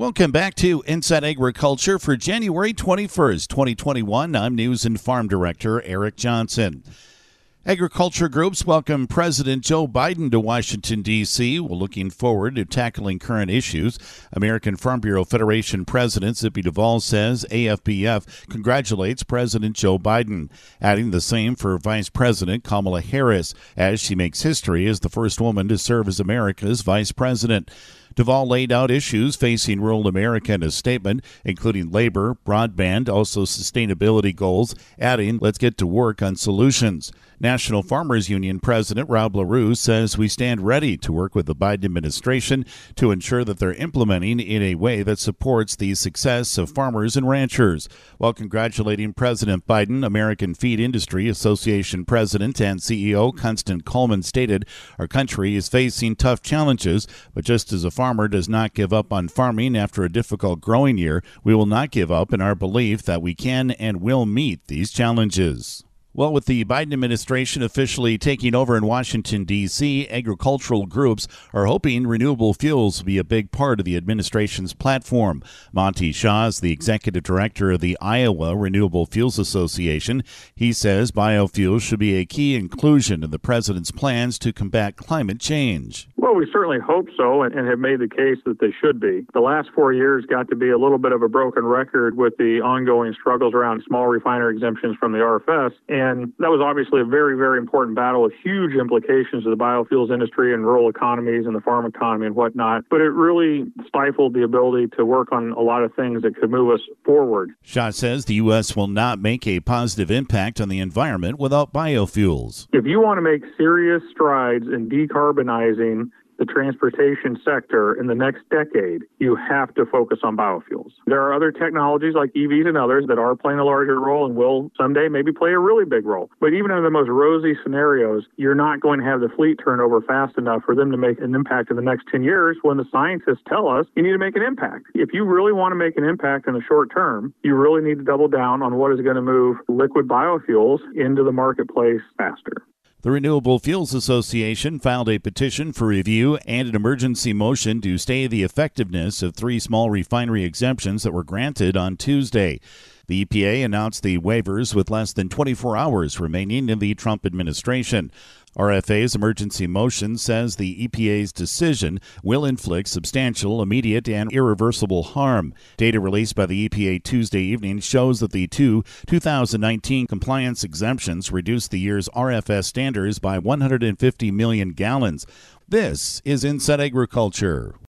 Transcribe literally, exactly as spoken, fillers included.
Welcome back to Inside Agriculture for January twenty-first, twenty twenty-one. I'm News and Farm Director Eric Johnson. Agriculture groups welcome President Joe Biden to Washington, D C We're looking forward to tackling current issues. American Farm Bureau Federation President Zippy Duvall says A F B F congratulates President Joe Biden, adding the same for Vice President Kamala Harris, as she makes history as the first woman to serve as America's vice president. Duvall laid out issues facing rural America in a statement, including labor, broadband, also sustainability goals, adding, let's get to work on solutions. National Farmers Union President Rob LaRue says we stand ready to work with the Biden administration to ensure that they're implementing in a way that supports the success of farmers and ranchers. While congratulating President Biden, American Feed Industry Association President and C E O Constant Coleman stated, our country is facing tough challenges, but just as a farmer does not give up on farming after a difficult growing year, we will not give up in our belief that we can and will meet these challenges. Well, with the Biden administration officially taking over in Washington, D C, agricultural groups are hoping renewable fuels will be a big part of the administration's platform. Monty Shaw is the executive director of the Iowa Renewable Fuels Association. He says biofuels should be a key inclusion in the president's plans to combat climate change. Well, we certainly hope so and have made the case that they should be. The last four years got to be a little bit of a broken record with the ongoing struggles around small refinery exemptions from the R F S. And that was obviously a very, very important battle with huge implications to the biofuels industry and rural economies and the farm economy and whatnot. But it really stifled the ability to work on a lot of things that could move us forward. Shaw says the U S will not make a positive impact on the environment without biofuels. If you want to make serious strides in decarbonizing the transportation sector in the next decade, you have to focus on biofuels. There are other technologies like E Vs and others that are playing a larger role and will someday maybe play a really big role. But even in the most rosy scenarios, you're not going to have the fleet turnover fast enough for them to make an impact in the next ten years when the scientists tell us you need to make an impact. If you really want to make an impact in the short term, you really need to double down on what is going to move liquid biofuels into the marketplace faster. The Renewable Fuels Association filed a petition for review and an emergency motion to stay the effectiveness of three small refinery exemptions that were granted on Tuesday. The E P A announced the waivers with less than twenty-four hours remaining in the Trump administration. R F A's emergency motion says the E P A's decision will inflict substantial, immediate, and irreversible harm. Data released by the E P A Tuesday evening shows that the two two thousand nineteen compliance exemptions reduced the year's R F S standards by one hundred fifty million gallons. This is Inside Agriculture.